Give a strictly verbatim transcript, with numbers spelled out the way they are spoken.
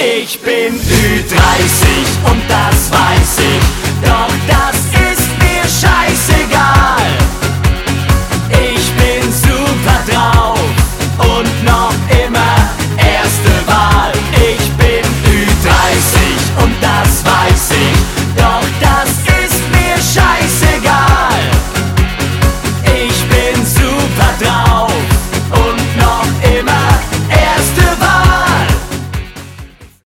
Ich bin Ü dreißig und das weiß ich.